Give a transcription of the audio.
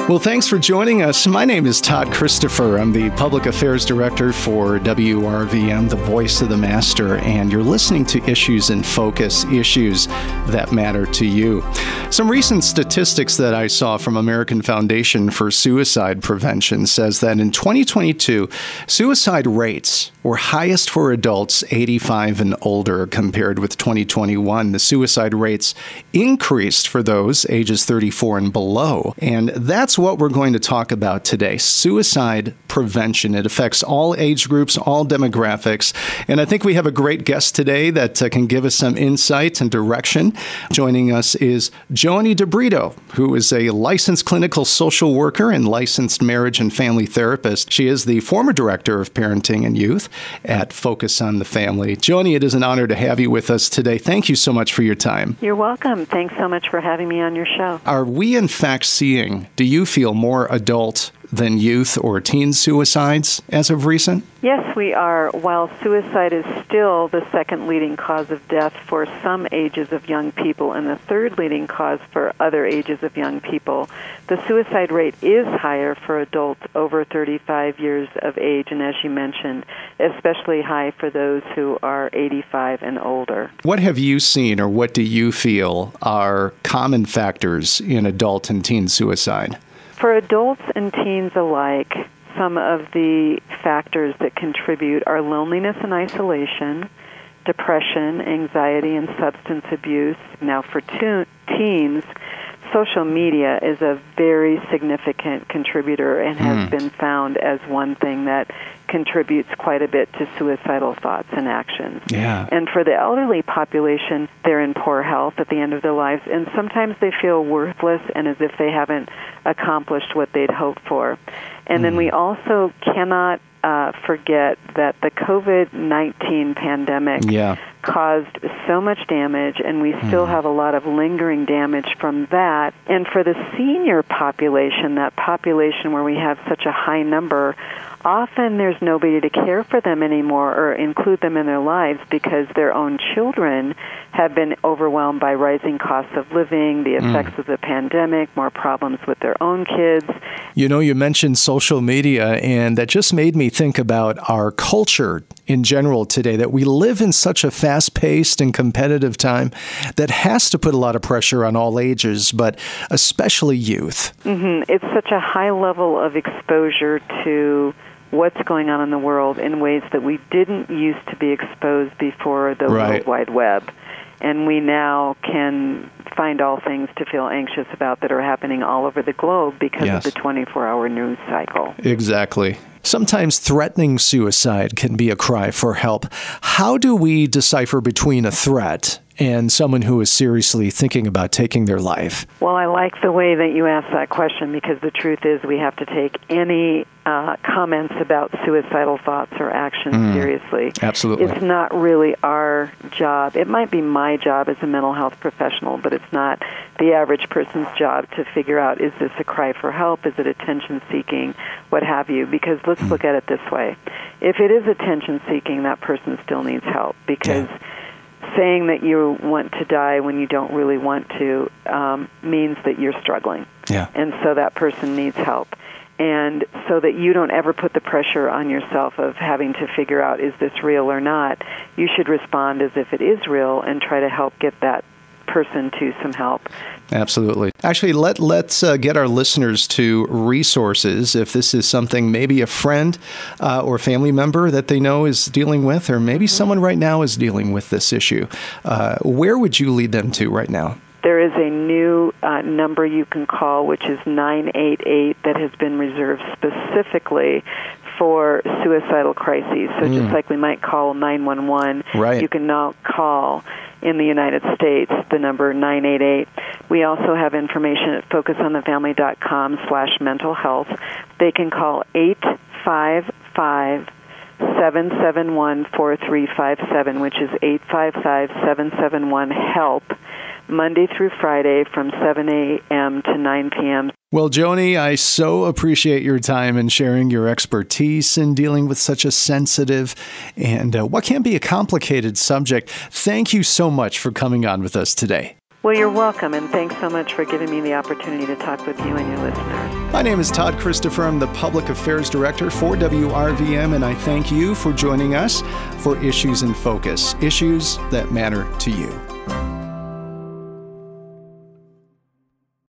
Well, thanks for joining us. My name is Todd Christopher. I'm the Public Affairs Director for WRVM, the Voice of the Master, and you're listening to Issues in Focus, issues that matter to you. Some recent statistics that I saw from American Foundation for Suicide Prevention says that in 2022, suicide rates were highest for adults 85 and older compared with 2021. The suicide rates increased for those ages 34 and below, and that's what we're going to talk about today, suicide prevention. It affects all age groups, all demographics, and I think we have a great guest today that can give us some insight and direction. Joining us is Joni DeBrito, who is a licensed clinical social worker and licensed marriage and family therapist. She is the former director of parenting and youth at Focus on the Family. Joni, it is an honor to have you with us today. Thank you so much for your time. You're welcome. Thanks so much for having me on your show. Are we in fact seeing, do you feel, more adult than youth or teen suicides as of recent? Yes, we are. While suicide is still the second leading cause of death for some ages of young people and the third leading cause for other ages of young people, the suicide rate is higher for adults over 35 years of age, and as you mentioned, especially high for those who are 85 and older. What have you seen, or what do you feel are common factors in adult and teen suicide? For adults and teens alike, some of the factors that contribute are loneliness and isolation, depression, anxiety, and substance abuse. Now, for teens, social media is a very significant contributor and has been found as one thing that contributes quite a bit to suicidal thoughts and actions. Yeah. And for the elderly population, they're in poor health at the end of their lives, and sometimes they feel worthless and as if they haven't accomplished what they'd hoped for. And then we also cannot forget that the COVID-19 pandemic caused so much damage, and we still have a lot of lingering damage from that. And for the senior population, that population where we have such a high number, often there's nobody to care for them anymore or include them in their lives because their own children have been overwhelmed by rising costs of living, the effects of the pandemic, more problems with their own kids. You know, you mentioned social media, and that just made me think about our culture in general today, that we live in such a fast-paced and competitive time that has to put a lot of pressure on all ages, but especially youth. It's such a high level of exposure to what's going on in the world in ways that we didn't used to be exposed before the World Wide Web. And we now can find all things to feel anxious about that are happening all over the globe because of the 24-hour news cycle. Exactly. Sometimes threatening suicide can be a cry for help. How do we decipher between a threat and someone who is seriously thinking about taking their life? Well, I like the way that you asked that question, because the truth is we have to take any comments about suicidal thoughts or actions seriously. Absolutely. It's not really our job. It might be my job as a mental health professional, but it's not the average person's job to figure out, is this a cry for help? Is it attention-seeking? What have you? Because let's look at it this way. If it is attention-seeking, that person still needs help, because saying that you want to die when you don't really want to means that you're struggling. And so that person needs help. And so that you don't ever put the pressure on yourself of having to figure out, is this real or not, you should respond as if it is real and try to help get that person to some help. Absolutely. Actually, let's get our listeners to resources if this is something maybe a friend or family member that they know is dealing with, or maybe someone right now is dealing with this issue. Where would you lead them to right now? There is a new number you can call, which is 988, that has been reserved specifically for suicidal crises. So just like we might call 911, you can now call in the United States the number 988. We also have information at focusonthefamily.com/mental health. They can call 855-771-4357, which is 855-771-HELP, Monday through Friday from 7 a.m. to 9 p.m. Well, Joni, I so appreciate your time and sharing your expertise in dealing with such a sensitive and what can be a complicated subject. Thank you so much for coming on with us today. Well, you're welcome, and thanks so much for giving me the opportunity to talk with you and your listeners. My name is Todd Christopher. I'm the Public Affairs Director for WRVM, and I thank you for joining us for Issues in Focus, issues that matter to you.